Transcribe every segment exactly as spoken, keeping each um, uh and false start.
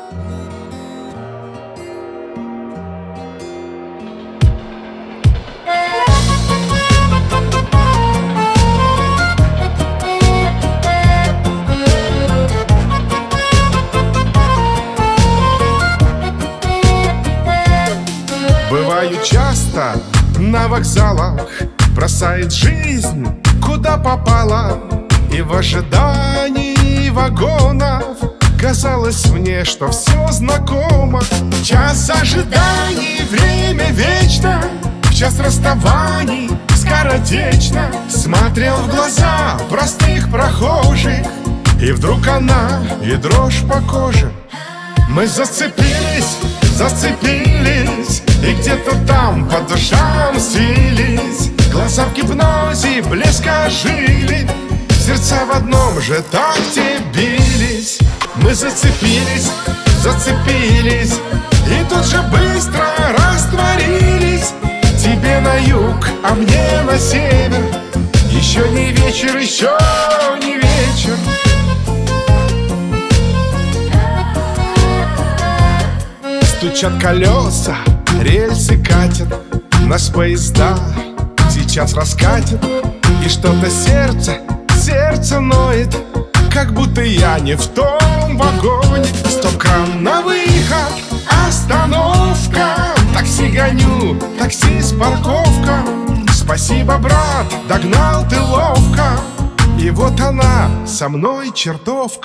Бываю часто на вокзалах, бросает жизнь куда попало. И в ожидании вагонов казалось мне, что все знакомо. Час ожиданий, время вечно, в час расставаний скоротечно. Смотрел в глаза простых прохожих, и вдруг она, и дрожь по коже. Мы зацепились, зацепились, и где-то там по душам свились. Глаза в гипнозе блеска жили, сердца в одном же такте бились. Мы зацепились, зацепились, и тут же быстро растворились. Тебе на юг, а мне на север. Еще не вечер, еще не вечер. Стучат колеса, рельсы катят, нас поезда сейчас раскатят. И что-то сердце, сердце ноет, как будто я не в том вагоне. Стоп-кран на выход, остановка. Такси гоню, таксист, парковка. Спасибо, брат, догнал ты ловко. И вот она, со мной чертовка.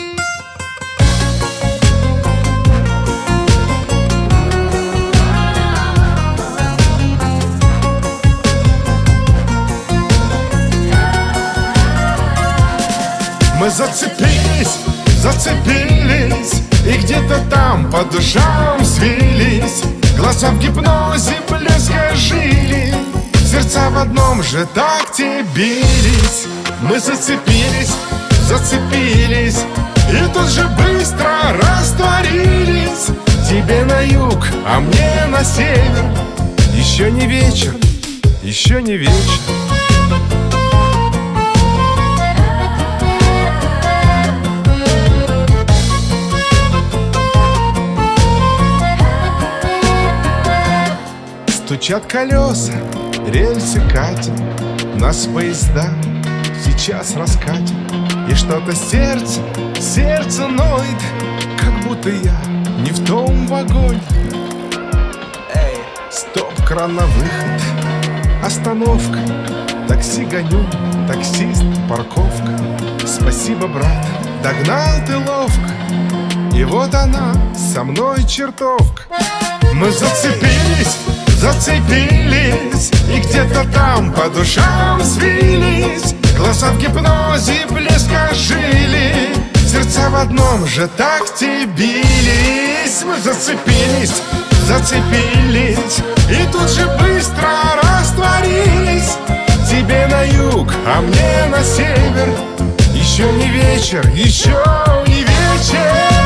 Мы зацепились, зацепились, и где-то там по душам свились. Глаза в гипнозе блеска жили, сердца в одном же такте бились. Мы зацепились, зацепились, и тут же быстро растворились. Тебе на юг, а мне на север. Еще не вечер, еще не вечер. Стучат колеса, рельсы катят, нас поезда сейчас раскатят. И что-то сердце, сердце ноет, как будто я не в том вагоне. Эй, стоп-кран на выход, остановка. Такси гоню, таксист, парковка. Спасибо, брат, догнал ты ловко. И вот она, со мной чертовка. Мы зацепились, зацепились, и где-то там по душам свились. Глаза в гипнозе блеска жили, сердца в одном же такте бились. Мы зацепились, зацепились, и тут же быстро растворились. Тебе на юг, а мне на север. Еще не вечер, еще не вечер.